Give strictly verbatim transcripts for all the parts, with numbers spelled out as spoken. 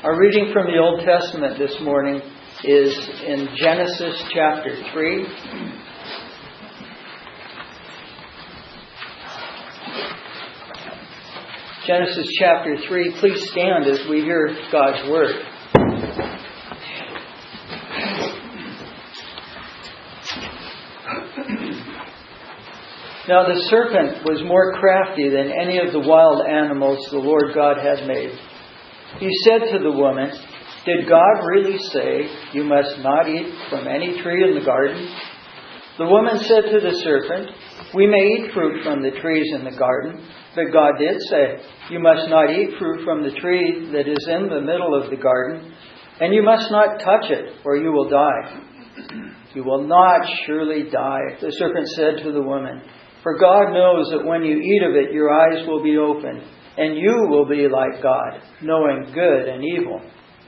Our reading from the Old Testament this morning is in Genesis chapter three. Genesis chapter three. Please stand as we hear God's Word. Now the serpent was more crafty than any of the wild animals the Lord God had made. He said to the woman, "Did God really say, 'You must not eat from any tree in the garden'?" The woman said to the serpent, "We may eat fruit from the trees in the garden, but God did say, 'You must not eat fruit from the tree that is in the middle of the garden, and you must not touch it, or you will die.'" "You will not surely die," the serpent said to the woman, "for God knows that when you eat of it, your eyes will be opened, and you will be like God, knowing good and evil."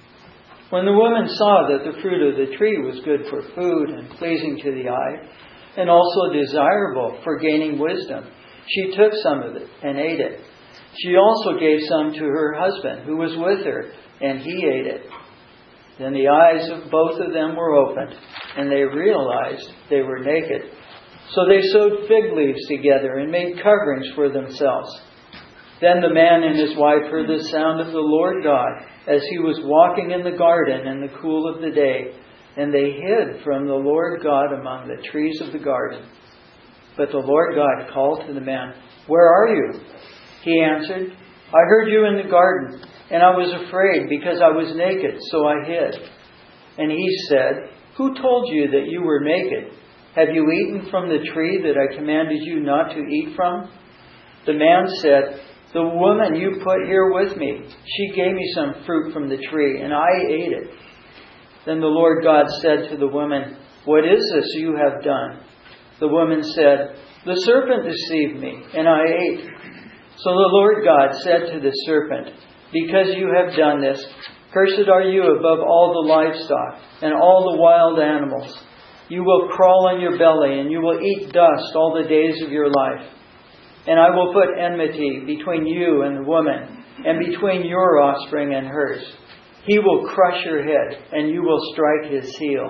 When the woman saw that the fruit of the tree was good for food and pleasing to the eye, and also desirable for gaining wisdom, she took some of it and ate it. She also gave some to her husband who was with her, and he ate it. Then the eyes of both of them were opened, and they realized they were naked. So they sewed fig leaves together and made coverings for themselves. Then the man and his wife heard the sound of the Lord God as he was walking in the garden in the cool of the day, and they hid from the Lord God among the trees of the garden. But the Lord God called to the man, "Where are you?" He answered, "I heard you in the garden, and I was afraid because I was naked, so I hid." And he said, "Who told you that you were naked? Have you eaten from the tree that I commanded you not to eat from?" The man said, "The woman you put here with me, she gave me some fruit from the tree, and I ate it." Then the Lord God said to the woman, "What is this you have done?" The woman said, "The serpent deceived me, and I ate." So the Lord God said to the serpent, "Because you have done this, cursed are you above all the livestock and all the wild animals. You will crawl on your belly, and you will eat dust all the days of your life. And I will put enmity between you and the woman, and between your offspring and hers. He will crush your head, and you will strike his heel."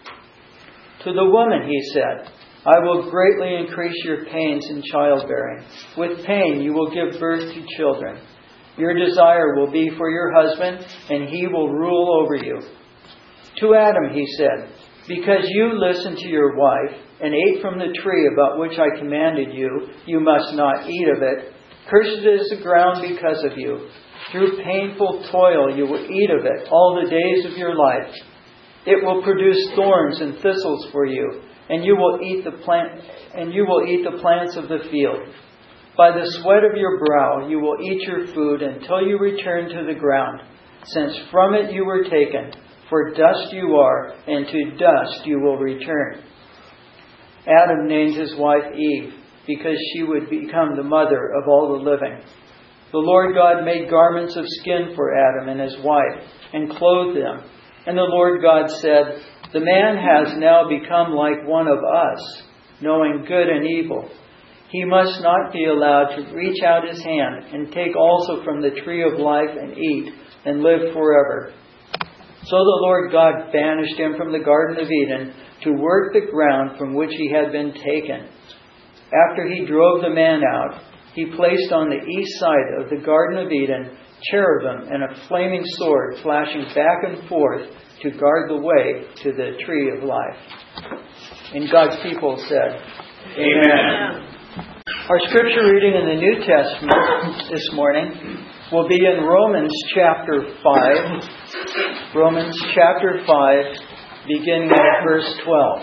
To the woman he said, "I will greatly increase your pains in childbearing. With pain you will give birth to children. Your desire will be for your husband, and he will rule over you." To Adam he said, "Because you listened to your wife and ate from the tree about which I commanded you, you must not eat of it. Cursed is the ground because of you. Through painful toil you will eat of it all the days of your life. It will produce thorns and thistles for you, and you will eat the plant and you will eat the plants of the field. By the sweat of your brow you will eat your food until you return to the ground, since from it you were taken. For dust you are, and to dust you will return." Adam named his wife Eve, because she would become the mother of all the living. The Lord God made garments of skin for Adam and his wife, and clothed them. And the Lord God said, "The man has now become like one of us, knowing good and evil. He must not be allowed to reach out his hand and take also from the tree of life and eat, and live forever." So the Lord God banished him from the Garden of Eden to work the ground from which he had been taken. After he drove the man out, he placed on the east side of the Garden of Eden cherubim and a flaming sword flashing back and forth to guard the way to the tree of life. And God's people said, Amen. Amen. Our scripture reading in the New Testament this morning will be in Romans chapter five. Romans chapter five, beginning at verse twelve.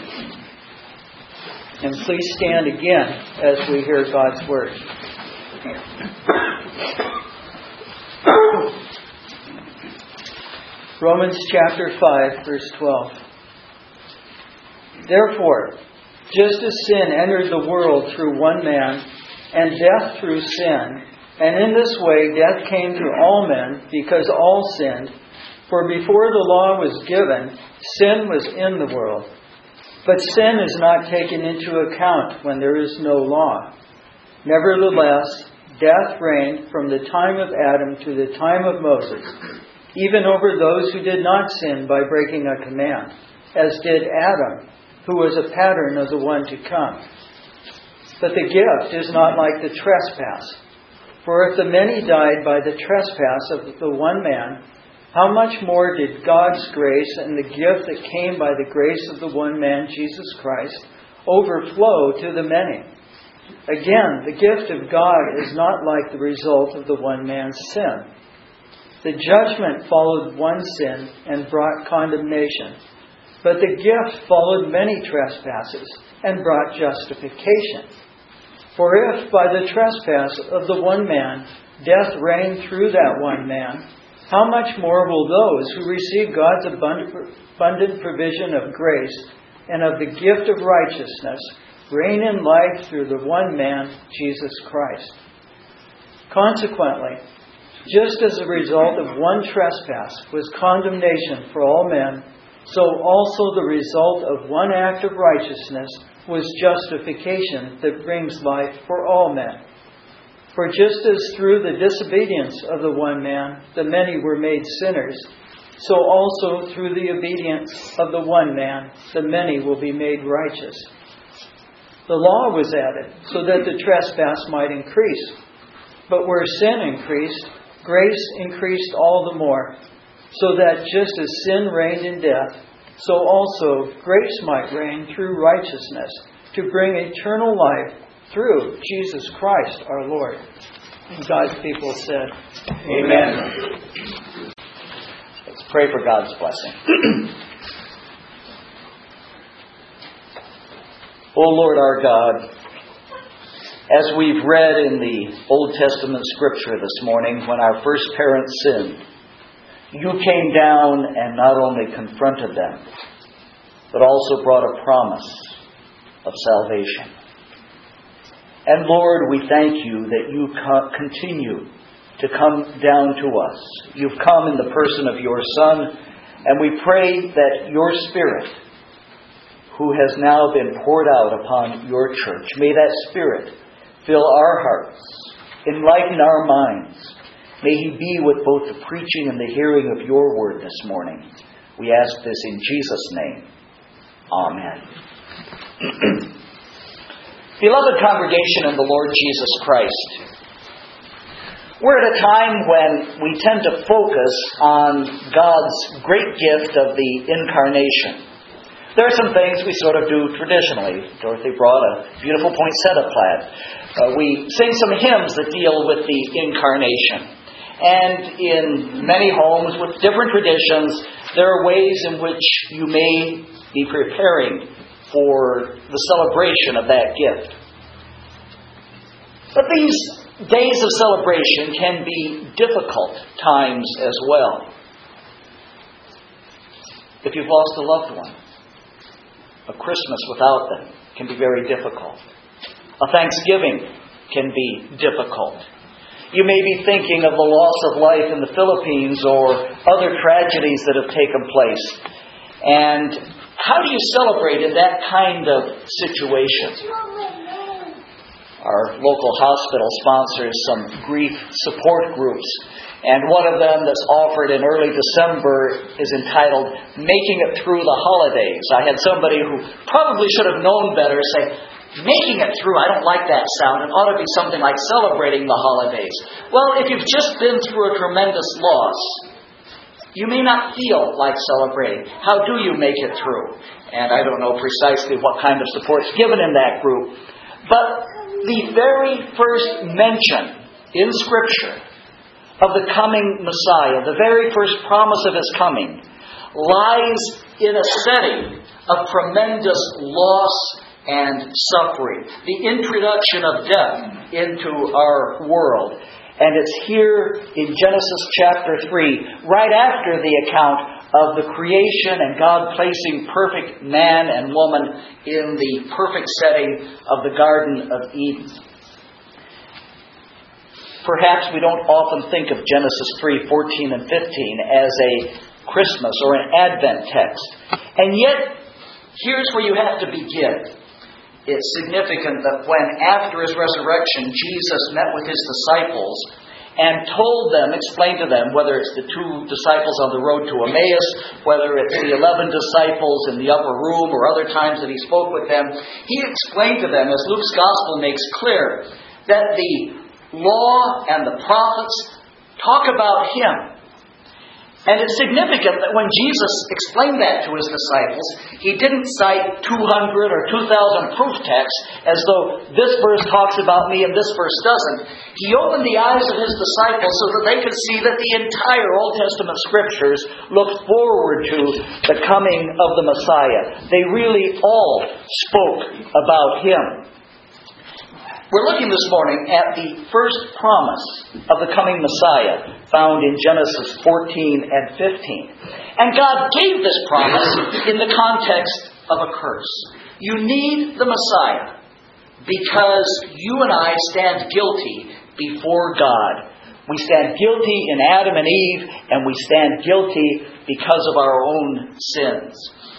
And please stand again as we hear God's Word. Romans chapter five, verse twelve. "Therefore, just as sin entered the world through one man, and death through sin, and in this way death came to all men because all sinned. For before the law was given, sin was in the world. But sin is not taken into account when there is no law. Nevertheless, death reigned from the time of Adam to the time of Moses, even over those who did not sin by breaking a command, as did Adam, who was a pattern of the one to come. But the gift is not like the trespass. For if the many died by the trespass of the one man, how much more did God's grace and the gift that came by the grace of the one man, Jesus Christ, overflow to the many? Again, the gift of God is not like the result of the one man's sin. The judgment followed one sin and brought condemnation, but the gift followed many trespasses and brought justification. For if by the trespass of the one man death reigned through that one man, how much more will those who receive God's abundant provision of grace and of the gift of righteousness reign in life through the one man, Jesus Christ? Consequently, just as a result of one trespass was condemnation for all men, so also the result of one act of righteousness was justification that brings life for all men. For just as through the disobedience of the one man the many were made sinners, so also through the obedience of the one man the many will be made righteous. The law was added so that the trespass might increase. But where sin increased, grace increased all the more, so that just as sin reigned in death, so also grace might reign through righteousness to bring eternal life through Jesus Christ our Lord. And God's people said, Amen. Let's pray for God's blessing. O Lord our God, as we've read in the Old Testament scripture this morning, when our first parents sinned, you came down and not only confronted them, but also brought a promise of salvation. And Lord, we thank you that you co- continue to come down to us. You've come in the person of your Son, and we pray that your Spirit, who has now been poured out upon your church, may that Spirit fill our hearts, enlighten our minds. May He be with both the preaching and the hearing of your word this morning. We ask this in Jesus' name. Amen. Beloved congregation in the Lord Jesus Christ, we're at a time when we tend to focus on God's great gift of the incarnation. There are some things we sort of do traditionally. Dorothy brought a beautiful poinsettia plaid. Uh, we sing some hymns that deal with the incarnation. And in many homes with different traditions, there are ways in which you may be preparing for the celebration of that gift. But these days of celebration can be difficult times as well. If you've lost a loved one, a Christmas without them can be very difficult. A Thanksgiving can be difficult. You may be thinking of the loss of life in the Philippines or other tragedies that have taken place. And how do you celebrate in that kind of situation? Our local hospital sponsors some grief support groups. And one of them that's offered in early December is entitled Making It Through the Holidays. I had somebody who probably should have known better say, making it through, I don't like that sound. It ought to be something like celebrating the holidays. Well, if you've just been through a tremendous loss, you may not feel like celebrating. How do you make it through? And I don't know precisely what kind of support is given in that group. But the very first mention in Scripture of the coming Messiah, the very first promise of His coming, lies in a setting of tremendous loss and suffering. The introduction of death into our world. And it's here in Genesis chapter three, right after the account of the creation and God placing perfect man and woman in the perfect setting of the Garden of Eden. Perhaps we don't often think of Genesis three, fourteen and fifteen as a Christmas or an Advent text. And yet, here's where you have to begin. It's significant that when, after His resurrection, Jesus met with His disciples and told them, explained to them, whether it's the two disciples on the road to Emmaus, whether it's the eleven disciples in the upper room, or other times that he spoke with them, he explained to them, as Luke's Gospel makes clear, that the law and the prophets talk about him. And it's significant that when Jesus explained that to his disciples, he didn't cite two hundred or two thousand proof texts as though this verse talks about me and this verse doesn't. He opened the eyes of his disciples so that they could see that the entire Old Testament Scriptures looked forward to the coming of the Messiah. They really all spoke about him. We're looking this morning at the first promise of the coming Messiah, found in Genesis fourteen and fifteen. And God gave this promise in the context of a curse. You need the Messiah because you and I stand guilty before God. We stand guilty in Adam and Eve, and we stand guilty because of our own sins.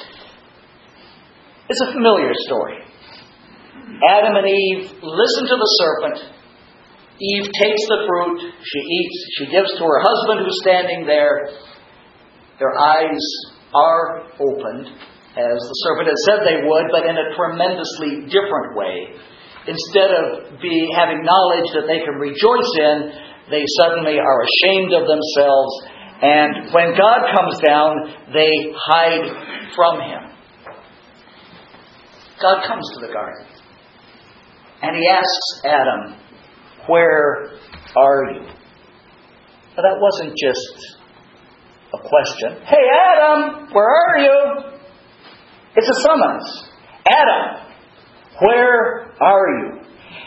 It's a familiar story. Adam and Eve listen to the serpent. Eve takes the fruit. She eats. She gives to her husband who's standing there. Their eyes are opened, as the serpent had said they would, but in a tremendously different way. Instead of be, having knowledge that they can rejoice in, they suddenly are ashamed of themselves. And when God comes down, they hide from Him. God comes to the garden. And He asks Adam, "Where are you?" But that wasn't just a question. "Hey, Adam, where are you?" It's a summons. "Adam, where are you?"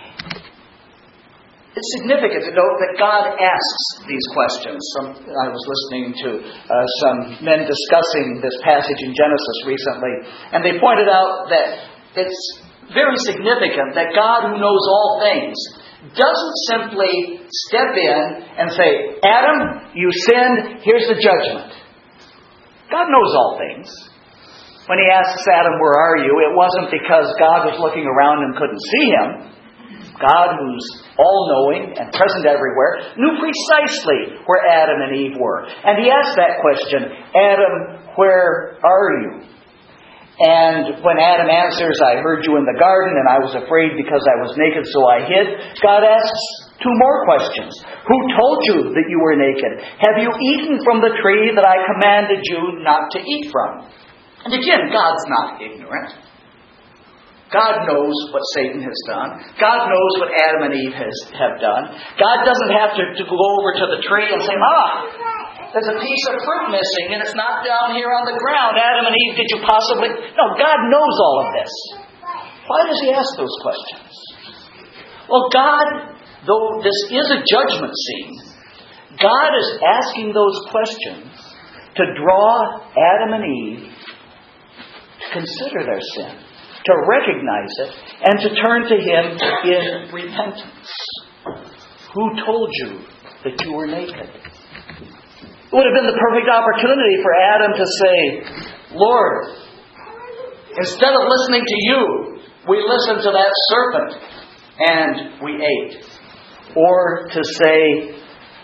It's significant to note that God asks these questions. Some, I was listening to uh, some men discussing this passage in Genesis recently, and they pointed out that it's very significant that God, who knows all things, doesn't simply step in and say, "Adam, you sinned, here's the judgment." God knows all things. When He asks Adam, "Where are you?" it wasn't because God was looking around and couldn't see him. God, who's all-knowing and present everywhere, knew precisely where Adam and Eve were. And He asked that question, "Adam, where are you?" And when Adam answers, "I heard you in the garden, and I was afraid because I was naked, so I hid," God asks two more questions. "Who told you that you were naked? Have you eaten from the tree that I commanded you not to eat from?" And again, God's not ignorant. God knows what Satan has done. God knows what Adam and Eve has, have done. God doesn't have to, to go over to the tree and say, "Ah, there's a piece of fruit missing and it's not down here on the ground. Adam and Eve, did you possibly..." No, God knows all of this. Why does He ask those questions? Well, God, though this is a judgment scene, God is asking those questions to draw Adam and Eve to consider their sin, to recognize it, and to turn to Him in repentance. Who told you that you were naked? It would have been the perfect opportunity for Adam to say, "Lord, instead of listening to you, we listened to that serpent and we ate." Or to say,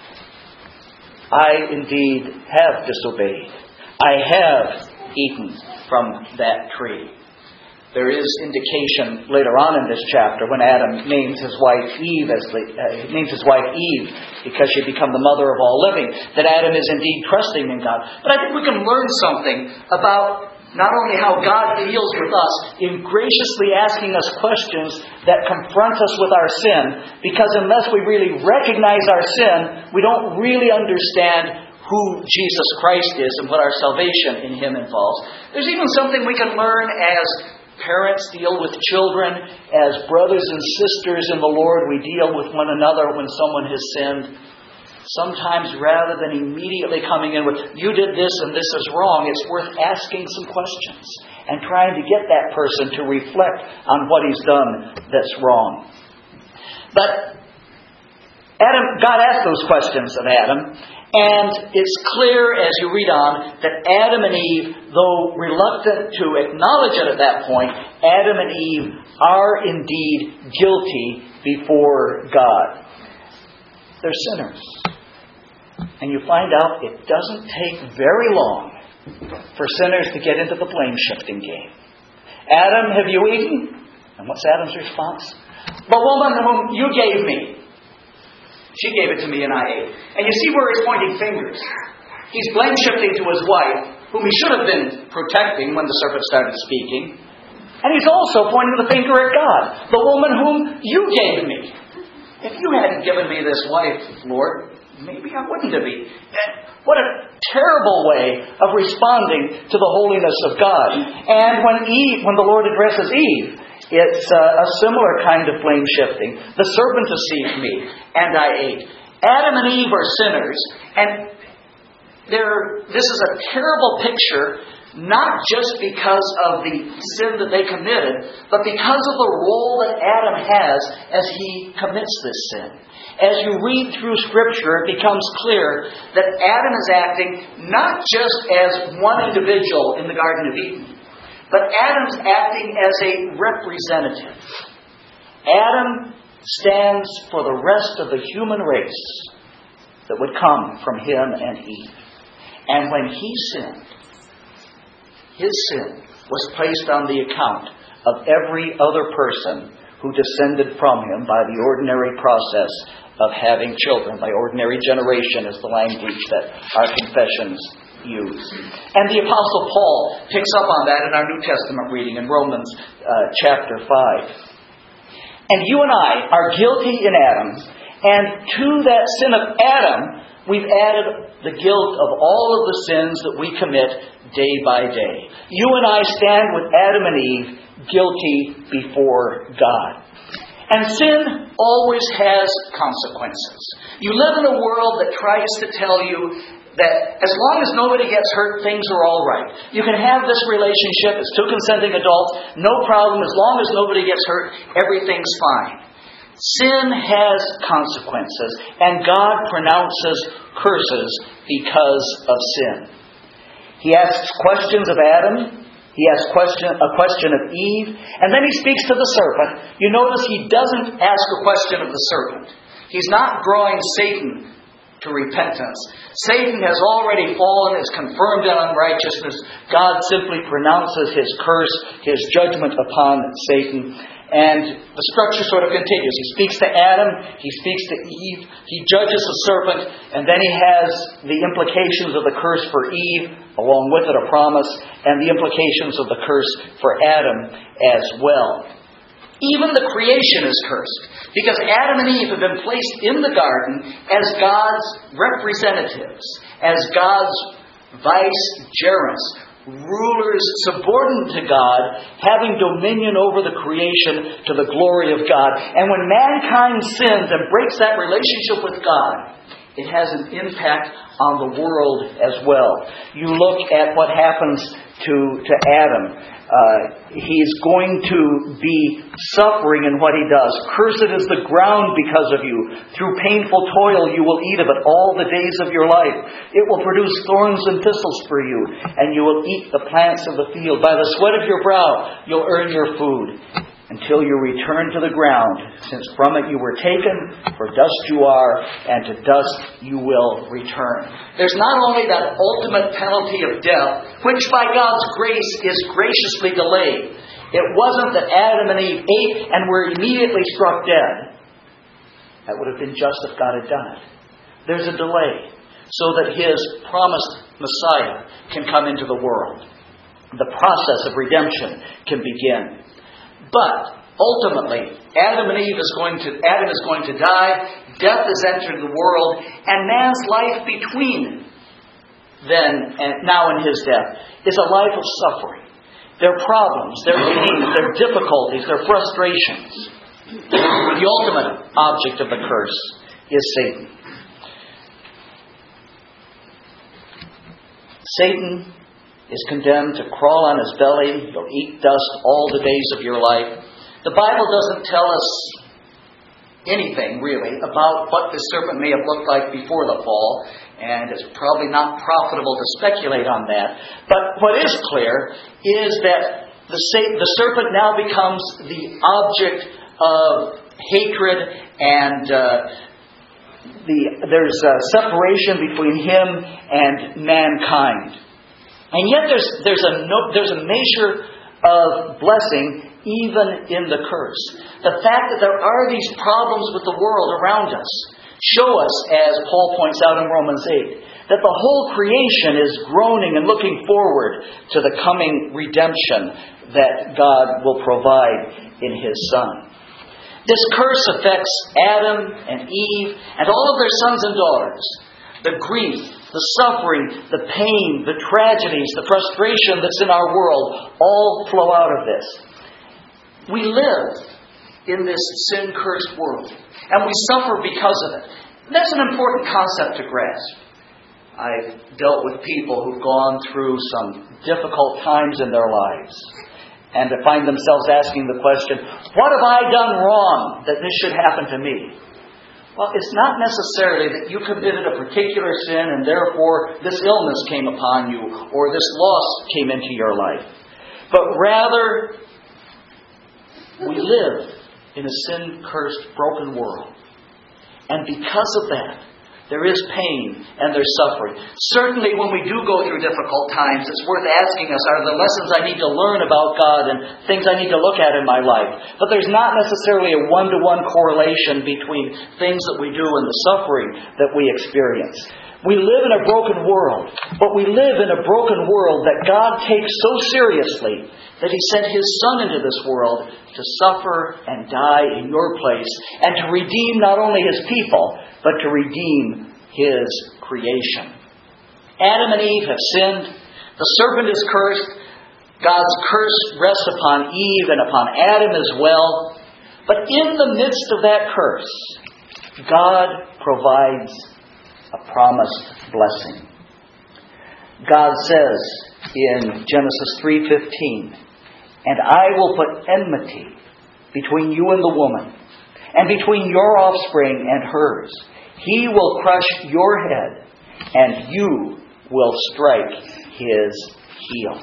"I indeed have disobeyed. I have eaten from that tree." There is indication later on in this chapter when Adam names his wife Eve as the uh, names his wife Eve because she had become the mother of all living, that Adam is indeed trusting in God. But I think we can learn something about not only how God deals with us in graciously asking us questions that confront us with our sin, because unless we really recognize our sin, we don't really understand who Jesus Christ is and what our salvation in Him involves. There's even something we can learn as parents deal with children, as brothers and sisters in the Lord, we deal with one another when someone has sinned. Sometimes rather than immediately coming in with, "You did this and this is wrong," it's worth asking some questions and trying to get that person to reflect on what he's done that's wrong. But Adam, God asked those questions of Adam, and it's clear as you read on that Adam and Eve, though reluctant to acknowledge it at that point, Adam and Eve are indeed guilty before God. They're sinners. And you find out it doesn't take very long for sinners to get into the blame-shifting game. Adam, have you eaten? And what's Adam's response? The woman whom you gave me. She gave it to me and I ate. And you see where he's pointing fingers. He's blame-shifting to his wife, whom he should have been protecting when the serpent started speaking. And he's also pointing the finger at God. The woman whom you gave me. If you hadn't given me this wife, Lord, maybe I wouldn't have eaten. What a terrible way of responding to the holiness of God. And when Eve, when the Lord addresses Eve, it's uh, a similar kind of blame shifting. The serpent deceived me, and I ate. Adam and Eve are sinners, and they're, this is a terrible picture, not just because of the sin that they committed, but because of the role that Adam has as he commits this sin. As you read through Scripture, it becomes clear that Adam is acting not just as one individual in the Garden of Eden, but Adam's acting as a representative. Adam stands for the rest of the human race that would come from him and Eve. And when he sinned, his sin was placed on the account of every other person who descended from him by the ordinary process of having children, by ordinary generation is the language that our confessions use. And the Apostle Paul picks up on that in our New Testament reading in Romans uh, chapter five. And you and I are guilty in Adam, and to that sin of Adam, we've added the guilt of all of the sins that we commit day by day. You and I stand with Adam and Eve guilty before God. And sin always has consequences. You live in a world that tries to tell you that as long as nobody gets hurt, things are all right. You can have this relationship as two consenting adults, no problem. As long as nobody gets hurt, everything's fine. Sin has consequences, and God pronounces curses because of sin. He asks questions of Adam. He asks question, a question of Eve. And then he speaks to the serpent. You notice he doesn't ask a question of the serpent. He's not drawing Satan to repentance. Satan has already fallen, is confirmed in unrighteousness. God simply pronounces his curse, his judgment upon Satan. And the structure sort of continues. He speaks to Adam, he speaks to Eve, he judges the serpent, and then he has the implications of the curse for Eve, along with it a promise, and the implications of the curse for Adam as well. Even the creation is cursed, because Adam and Eve have been placed in the garden as God's representatives, as God's vicegerents, rulers subordinate to God, having dominion over the creation to the glory of God. And when mankind sins and breaks that relationship with God, it has an impact on the world as well. You look at what happens to, to Adam. Uh, he's going to be suffering in what he does. Cursed is the ground because of you. Through painful toil you will eat of it all the days of your life. It will produce thorns and thistles for you, and you will eat the plants of the field. By the sweat of your brow you'll earn your food, until you return to the ground, since from it you were taken, for dust you are, and to dust you will return. There's not only that ultimate penalty of death, which by God's grace is graciously delayed. It wasn't that Adam and Eve ate and were immediately struck dead. That would have been just if God had done it. There's a delay, so that His promised Messiah can come into the world. The process of redemption can begin. But ultimately, Adam and Eve is going to Adam is going to die. Death has entered the world, and man's life between then and now and his death is a life of suffering. Their problems, their pains, their difficulties, their frustrations. The ultimate object of the curse is Satan. Satan is condemned to crawl on his belly. You'll eat dust all the days of your life. The Bible doesn't tell us anything, really, about what the serpent may have looked like before the fall, and it's probably not profitable to speculate on that. But what is clear is that the, the serpent now becomes the object of hatred and uh, the there's a separation between Him and mankind. And yet there's there's a no, there's a measure of blessing even in the curse. The fact that there are these problems with the world around us show us, as Paul points out in Romans eight, that the whole creation is groaning and looking forward to the coming redemption that God will provide in His Son. This curse affects Adam and Eve and all of their sons and daughters. The grief, the suffering, the pain, the tragedies, the frustration that's in our world all flow out of this. We live in this sin-cursed world, and we suffer because of it. That's an important concept to grasp. I've dealt with people who've gone through some difficult times in their lives, and to find themselves asking the question, what have I done wrong that this should happen to me? Well, it's not necessarily that you committed a particular sin and therefore this illness came upon you or this loss came into your life. But rather, we live in a sin-cursed, broken world. And because of that, there is pain and there's suffering. Certainly when we do go through difficult times, it's worth asking us, are there lessons I need to learn about God and things I need to look at in my life? But there's not necessarily a one-to-one correlation between things that we do and the suffering that we experience. We live in a broken world, but we live in a broken world that God takes so seriously that He sent His Son into this world to suffer and die in your place and to redeem not only His people, but to redeem His creation. Adam and Eve have sinned. The serpent is cursed. God's curse rests upon Eve and upon Adam as well. But in the midst of that curse, God provides a promised blessing. God says in Genesis three fifteen, "And I will put enmity between you and the woman, and between your offspring and hers. He will crush your head, and you will strike his heel."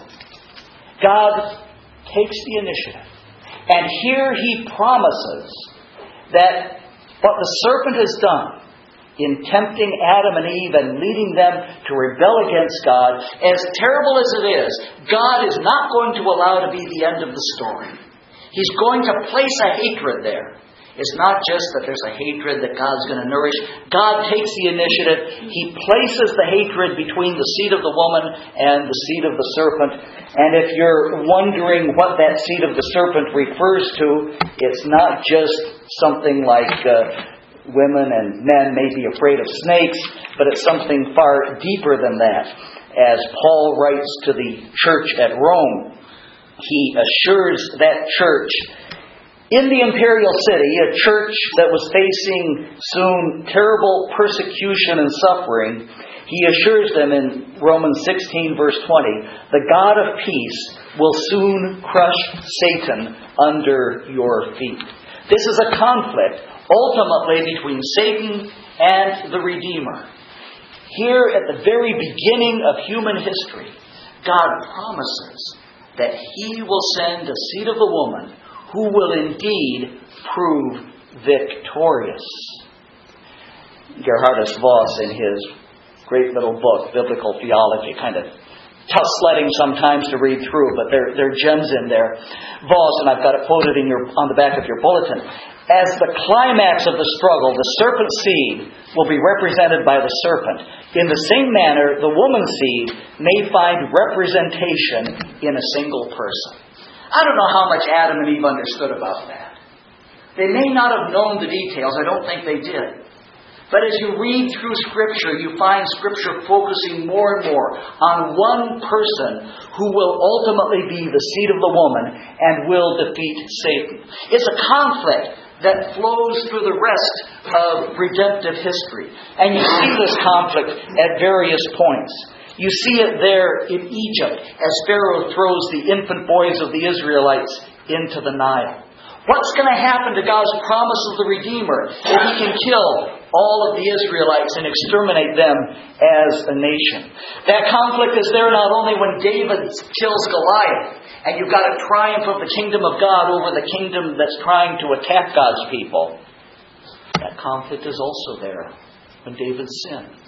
God takes the initiative. And here He promises that what the serpent has done in tempting Adam and Eve and leading them to rebel against God, as terrible as it is, God is not going to allow to be the end of the story. He's going to place a hatred there. It's not just that there's a hatred that God's going to nourish. God takes the initiative. He places the hatred between the seed of the woman and the seed of the serpent. And if you're wondering what that seed of the serpent refers to, it's not just something like Uh, women and men may be afraid of snakes, but it's something far deeper than that. As Paul writes to the church at Rome, he assures that church in the imperial city, a church that was facing soon terrible persecution and suffering, he assures them in Romans sixteen verse twenty, "The God of peace will soon crush Satan under your feet." This is a conflict ultimately between Satan and the Redeemer. Here at the very beginning of human history, God promises that He will send a seed of the woman who will indeed prove victorious. Gerhardus Voss, in his great little book, Biblical Theology, kind of tough sledding sometimes to read through, but there, there are gems in there. Voss, and I've got it quoted in your, on the back of your bulletin, "As the climax of the struggle, the serpent's seed will be represented by the serpent. In the same manner, the woman's seed may find representation in a single person." I don't know how much Adam and Eve understood about that. They may not have known the details. I don't think they did. But as you read through Scripture, you find Scripture focusing more and more on one person who will ultimately be the seed of the woman and will defeat Satan. It's a conflict that flows through the rest of redemptive history. And you see this conflict at various points. You see it there in Egypt as Pharaoh throws the infant boys of the Israelites into the Nile. What's going to happen to God's promise of the Redeemer if He can kill all of the Israelites and exterminate them as a nation? That conflict is there not only when David kills Goliath, and you've got a triumph of the kingdom of God over the kingdom that's trying to attack God's people. That conflict is also there when David sins?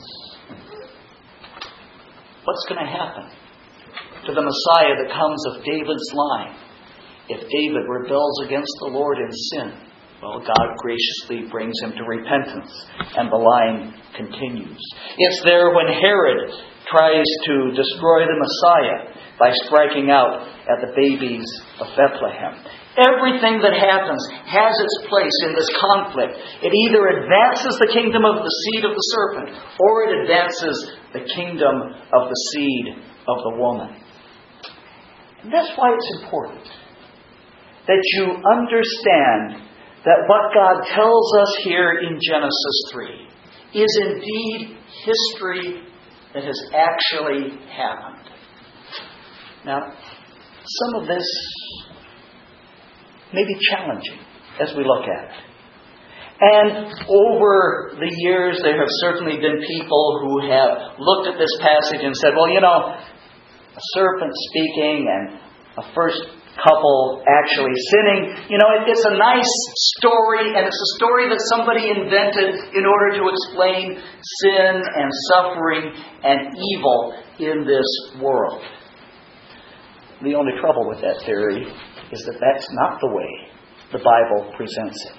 What's going to happen to the Messiah that comes of David's line if David rebels against the Lord in sin? Well, God graciously brings him to repentance, and the line continues. It's there when Herod tries to destroy the Messiah by striking out at the babies of Bethlehem. Everything that happens has its place in this conflict. It either advances the kingdom of the seed of the serpent, or it advances the kingdom of the seed of the woman. And that's why it's important that you understand that what God tells us here in Genesis three is indeed history that has actually happened. Now, some of this may be challenging as we look at it. And over the years, there have certainly been people who have looked at this passage and said, well, you know, a serpent speaking and a first couple actually sinning, you know, it, it's a nice story, and it's a story that somebody invented in order to explain sin and suffering and evil in this world. The only trouble with that theory is that that's not the way the Bible presents it.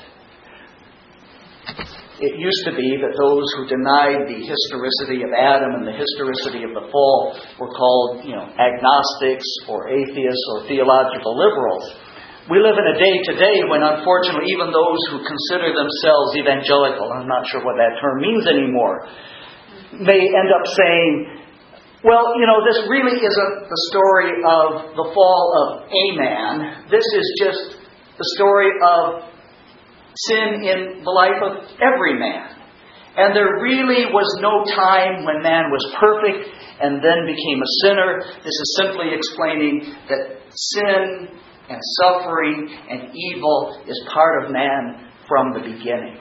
It used to be that those who denied the historicity of Adam and the historicity of the fall were called, you know, agnostics or atheists or theological liberals. We live in a day today when, unfortunately, even those who consider themselves evangelical, I'm not sure what that term means anymore, may end up saying, well, you know, this really isn't the story of the fall of a man. This is just the story of sin in the life of every man. And there really was no time when man was perfect and then became a sinner. This is simply explaining that sin and suffering and evil is part of man from the beginning.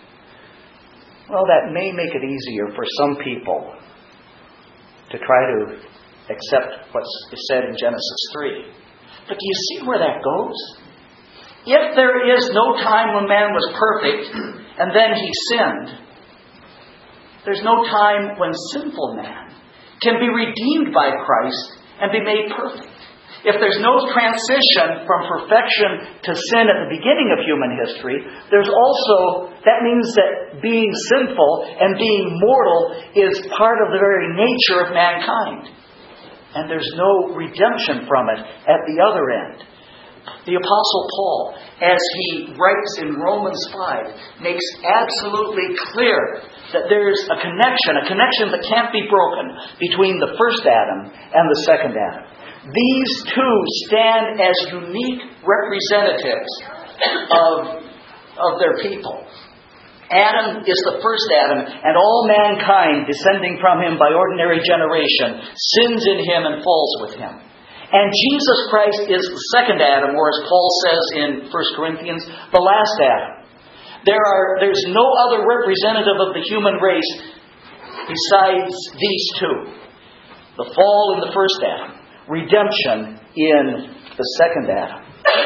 Well, that may make it easier for some people to try to accept what's said in Genesis three. But do you see where that goes? If there is no time when man was perfect and then he sinned, there's no time when sinful man can be redeemed by Christ and be made perfect. If there's no transition from perfection to sin at the beginning of human history, there's also, that means that being sinful and being mortal is part of the very nature of mankind. And there's no redemption from it at the other end. The Apostle Paul, as he writes in Romans five, makes absolutely clear that there's a connection, a connection that can't be broken between the first Adam and the second Adam. These two stand as unique representatives of, of their people. Adam is the first Adam, and all mankind descending from him by ordinary generation sins in him and falls with him. And Jesus Christ is the second Adam, or as Paul says in First Corinthians, the last Adam. There are, there's no other representative of the human race besides these two. The fall in the first Adam, redemption in the second Adam.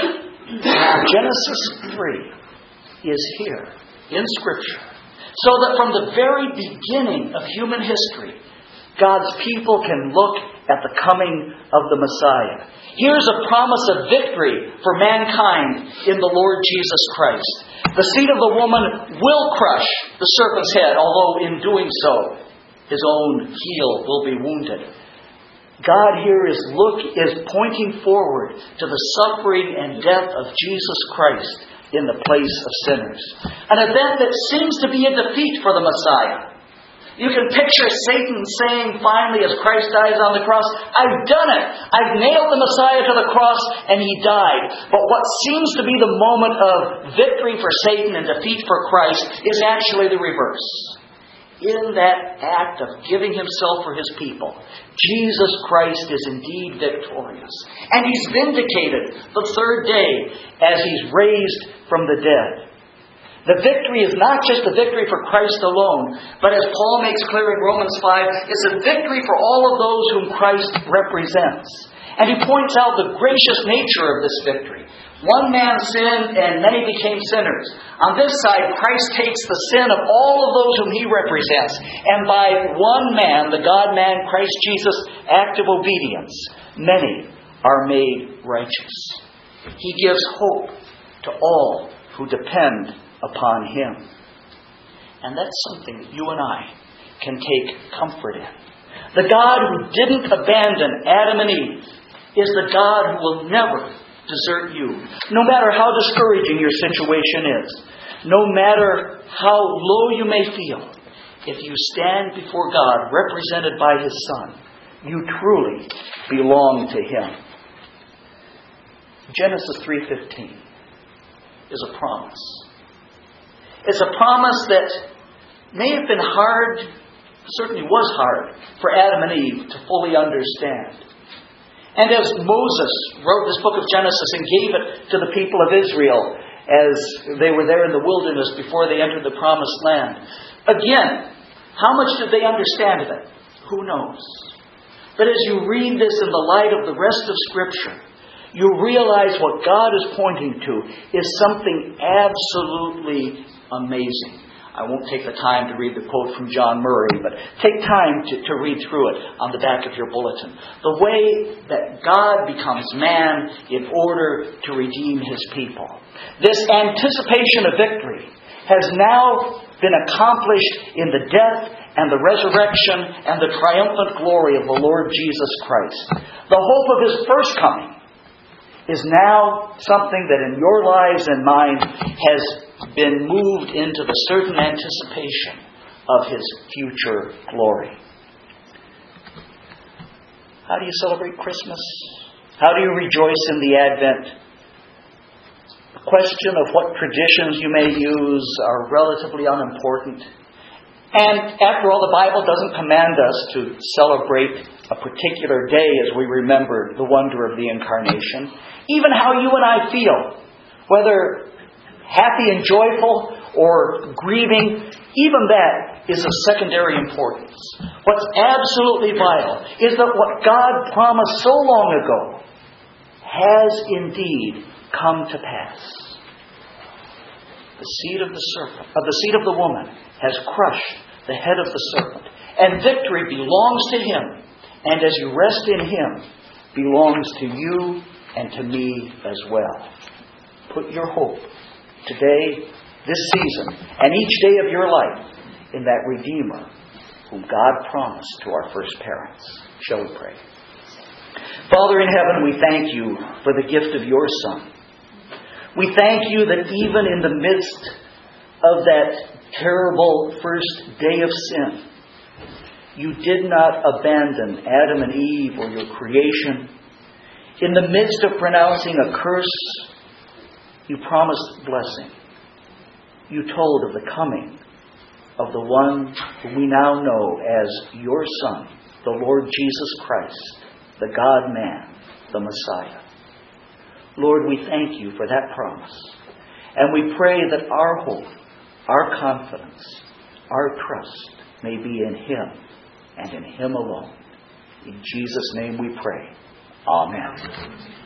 Genesis three is here in Scripture, so that from the very beginning of human history, God's people can look at the coming of the Messiah. Here's a promise of victory for mankind in the Lord Jesus Christ. The seed of the woman will crush the serpent's head, although in doing so, his own heel will be wounded. God here is look is pointing forward to the suffering and death of Jesus Christ in the place of sinners. An event that seems to be a defeat for the Messiah. You can picture Satan saying finally as Christ dies on the cross, I've done it. I've nailed the Messiah to the cross and he died. But what seems to be the moment of victory for Satan and defeat for Christ is actually the reverse. In that act of giving himself for his people, Jesus Christ is indeed victorious. And he's vindicated the third day as he's raised from the dead. The victory is not just a victory for Christ alone, but as Paul makes clear in Romans five, it's a victory for all of those whom Christ represents. And he points out the gracious nature of this victory. One man sinned and many became sinners. On this side, Christ takes the sin of all of those whom he represents. And by one man, the God-man, Christ Jesus' act of obedience, many are made righteous. He gives hope to all who depend upon him. And that's something that you and I can take comfort in. The God who didn't abandon Adam and Eve is the God who will never desert you. No matter how discouraging your situation is, no matter how low you may feel, if you stand before God represented by His Son, you truly belong to Him. Genesis three fifteen is a promise. It's a promise that may have been hard, certainly was hard, for Adam and Eve to fully understand. And as Moses wrote this book of Genesis and gave it to the people of Israel as they were there in the wilderness before they entered the promised land, again, how much did they understand of it? Who knows? But as you read this in the light of the rest of Scripture, you realize what God is pointing to is something absolutely amazing. I won't take the time to read the quote from John Murray, but take time to, to read through it on the back of your bulletin. The way that God becomes man in order to redeem His people. This anticipation of victory has now been accomplished in the death and the resurrection and the triumphant glory of the Lord Jesus Christ. The hope of His first coming is now something that in your lives and mine has been moved into the certain anticipation of His future glory. How do you celebrate Christmas? How do you rejoice in the Advent? The question of what traditions you may use are relatively unimportant. And after all, the Bible doesn't command us to celebrate a particular day as we remember the wonder of the Incarnation. Even how you and I feel, whether happy and joyful or grieving, even that is of secondary importance. What's absolutely vital is that what God promised so long ago has indeed come to pass. The seed of the serpent, of the seed of the woman, has crushed the head of the serpent, and victory belongs to Him, and as you rest in Him, belongs to you and to me as well. Put your hope today, this season, and each day of your life in that Redeemer whom God promised to our first parents. Shall we pray? Father in heaven, we thank You for the gift of Your Son. We thank You that even in the midst of that terrible first day of sin, You did not abandon Adam and Eve or Your creation. In the midst of pronouncing a curse, You promised blessing. You told of the coming of the one whom we now know as Your Son, the Lord Jesus Christ, the God-man, the Messiah. Lord, we thank You for that promise. And we pray that our hope, our confidence, our trust may be in Him and in Him alone. In Jesus' name we pray. Amen.